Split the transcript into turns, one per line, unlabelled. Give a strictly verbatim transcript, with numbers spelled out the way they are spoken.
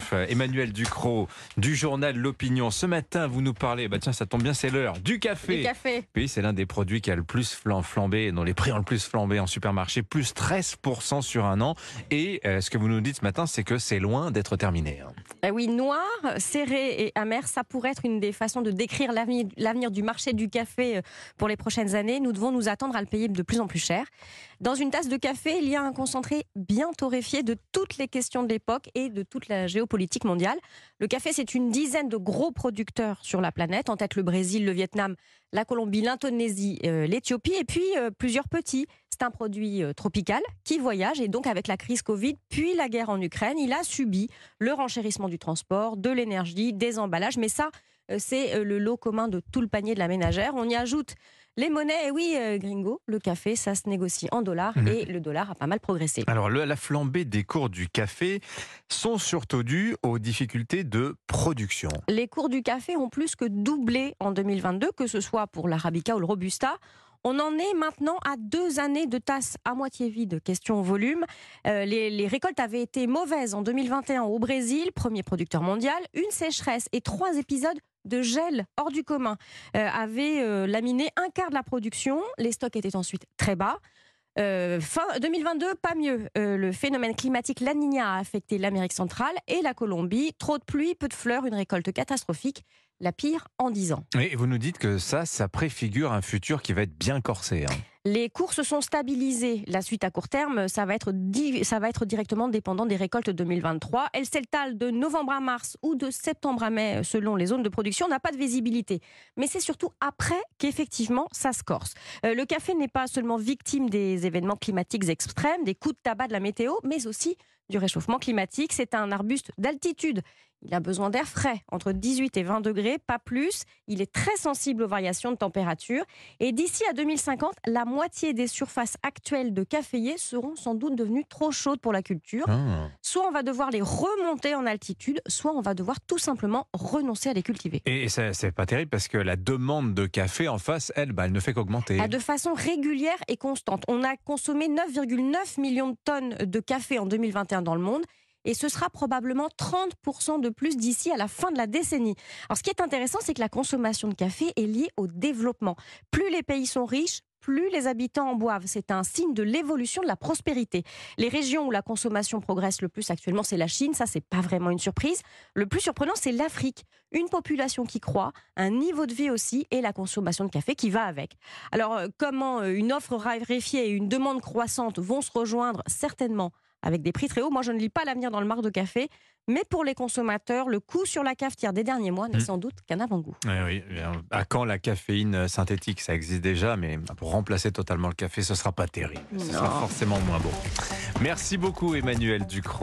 philosophe Emmanuel Ducrot du journal L'Opinion. Ce matin, vous nous parlez, bah tiens, ça tombe bien, c'est l'heure du café.
Du café.
Oui, c'est l'un des produits qui a le plus flambé, dont les prix ont le plus flambé en supermarché, plus treize pour cent sur un an. Et euh, ce que vous nous dites ce matin, c'est que c'est loin d'être terminé. Hein.
Ben oui, noir, serré et amer, ça pourrait être une des façons de décrire l'avenir, l'avenir du marché du café pour les prochaines années. Nous devons nous attendre à le payer de plus en plus cher. Dans une tasse de café, il y a un concentré bien torréfié de toutes les questions de l'époque et de toute la géopolitique mondiale. Le café, c'est une dizaine de gros producteurs sur la planète, en tête le Brésil, le Vietnam, la Colombie, l'Indonésie, euh, l'Éthiopie et puis euh, plusieurs petits. C'est un produit euh, tropical qui voyage et donc avec la crise Covid puis la guerre en Ukraine, il a subi le renchérissement du transport, de l'énergie, des emballages. Mais ça, euh, c'est euh, le lot commun de tout le panier de la ménagère. On y ajoute les monnaies, et oui, euh, gringo, le café, ça se négocie en dollars mmh. et le dollar a pas mal progressé.
Alors, le, la flambée des cours du café sont surtout dues aux difficultés de production.
Les cours du café ont plus que doublé en deux mille vingt-deux, que ce soit pour l'Arabica ou le Robusta. On en est maintenant à deux années de tasses à moitié vides, question volume. Euh, les, les récoltes avaient été mauvaises en deux mille vingt et un au Brésil, premier producteur mondial. Une sécheresse et trois épisodes de gel hors du commun euh, avaient euh, laminé un quart de la production. Les stocks étaient ensuite très bas. Euh, fin deux mille vingt-deux, pas mieux. Euh, le phénomène climatique La Niña a affecté l'Amérique centrale et la Colombie. Trop de pluie, peu de fleurs, une récolte catastrophique. La pire en dix ans.
Et vous nous dites que ça, ça préfigure un futur qui va être bien corsé. Hein.
Les cours se sont stabilisés. La suite à court terme, ça va être, di- ça va être directement dépendant des récoltes deux mille vingt-trois. El Celtal, de novembre à mars ou de septembre à mai, selon les zones de production, n'a pas de visibilité. Mais c'est surtout après qu'effectivement, ça se corse. Euh, le café n'est pas seulement victime des événements climatiques extrêmes, des coups de tabac de la météo, mais aussi du réchauffement climatique. C'est un arbuste d'altitude. Il a besoin d'air frais, entre dix-huit et vingt degrés, pas plus. Il est très sensible aux variations de température. Et d'ici à deux mille cinquante, la moitié des surfaces actuelles de caféiers seront sans doute devenues trop chaudes pour la culture.
Ah.
Soit on va devoir les remonter en altitude, soit on va devoir tout simplement renoncer à les cultiver.
Et ça, c'est pas terrible parce que la demande de café en face, elle, bah, elle ne fait qu'augmenter.
De façon régulière et constante. On a consommé neuf virgule neuf millions de tonnes de café en deux mille vingt et un dans le monde. Et ce sera probablement trente pour cent de plus d'ici à la fin de la décennie. Alors ce qui est intéressant, c'est que la consommation de café est liée au développement. Plus les pays sont riches, plus les habitants en boivent. C'est un signe de l'évolution de la prospérité. Les régions où la consommation progresse le plus actuellement, c'est la Chine. Ça, c'est pas vraiment une surprise. Le plus surprenant, c'est l'Afrique. Une population qui croît, un niveau de vie aussi et la consommation de café qui va avec. Alors, euh, comment une offre raréfiée et une demande croissante vont se rejoindre? Certainement avec des prix très hauts. Moi, je ne lis pas l'avenir dans le marc de café. Mais pour les consommateurs, le coût sur la cafetière des derniers mois n'est mmh. sans doute qu'un avant-goût.
Oui, oui. À quand la caféine synthétique? Ça existe déjà, mais pour remplacer totalement le café, ce ne sera pas terrible. Ce
non.
sera forcément moins bon. Merci beaucoup, Emmanuel Ducrot.